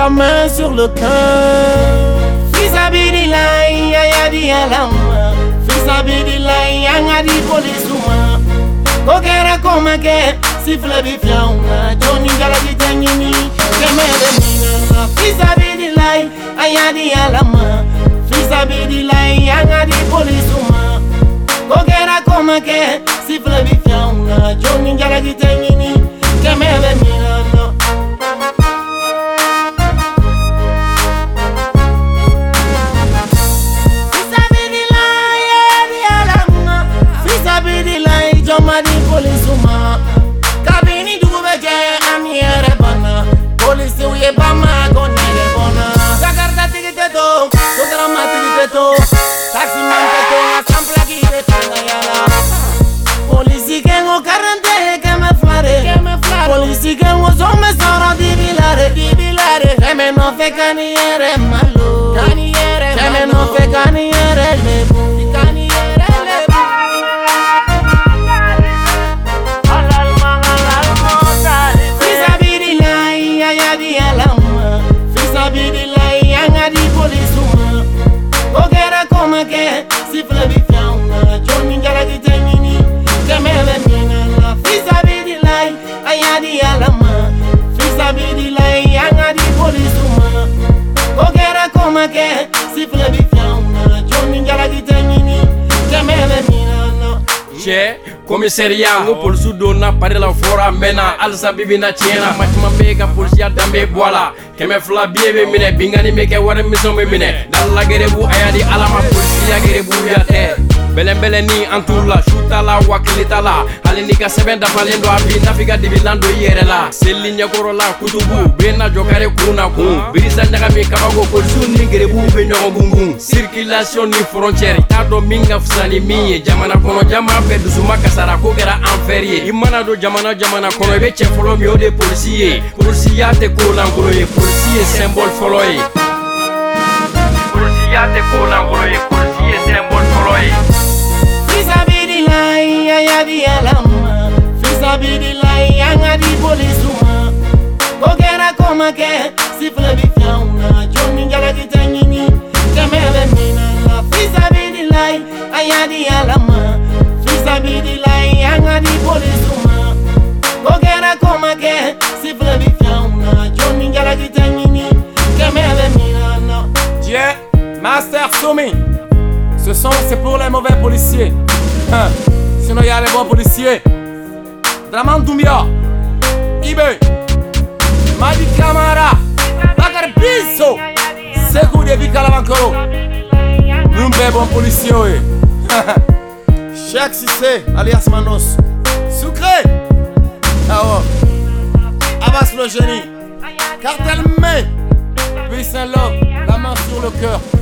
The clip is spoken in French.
la main sur le cœur. Fils abidilai, ayadi alama. Fils abidilai, angadi polisuma. Kokera komake, sifle bifiauna. Johnny galadi tengini, kemele mina. Fils abidilai, ayadi alama. Fils abidilai, angadi polisuma. Kokera komake, sifle bifiauna. Johnny galadi tengini, kemele mina. Jomadi polisuma kabini dubeje amiere bana polisi uye bama gonere bona Jakarta tigiteto sodrama tigiteto taxi man teto asampla giteto yala polisi kengo karante que me flare polisi kengo some soro di bilare que me no fe caniere malo que me no fe caniere lebu que sifle bifiauna Johnny galadi tengini kemele mina Fils abidilai ayadi alama Fils abidilai angadi polisuma Kokera koma que sifle bifiauna Johnny galadi tengini kemele mina Che commissariat ngo polisu donna pare la fora mena alsa bibina tiena matima mega polisia dambe boala keme fla biebe mine bingani meke wara mission me mine dalla gerebu ayadi alama polisia gerebu yate bele ni antula shoota la wakilita la halini ka sebenda falendo abi nafiga dibilando yere la selinya korola kutubu bena jokare kuna ku birisa nyaga mi kabago polisu ni gerebu be nyogo gungun circulation ni frontière tado minga fsani mi jamana kono jama be dusuma kasara ko gera enferie imana do jamana kono be che folo mi ode policier te ko langolo ye policier symbole folo ye te ko langolo ye policier symbole folo ye Fils abidilai ayadi alama Fils abidilai angadi polisuma Kokera koma que sifle bifiauna Johnny galadi tengini kemele mina Fils abidilai ayadi alama Fils abidilai angadi polisuma Kokera koma que sifle bifiauna Johnny galadi tengini kemele mina Yeah, Master Soumi. Ce son c'est pour les mauvais policiers. Sinon y a les bons policiers. Draman Doumbia, Ibe, Madi Camara, Bakar Bisso, Sekou de Vikalabankoro. Nous sommes bons policiers. Cheikh Cissé alias Manos Sucré Abbas le génie Cartel May Peace and love, la main sur le cœur.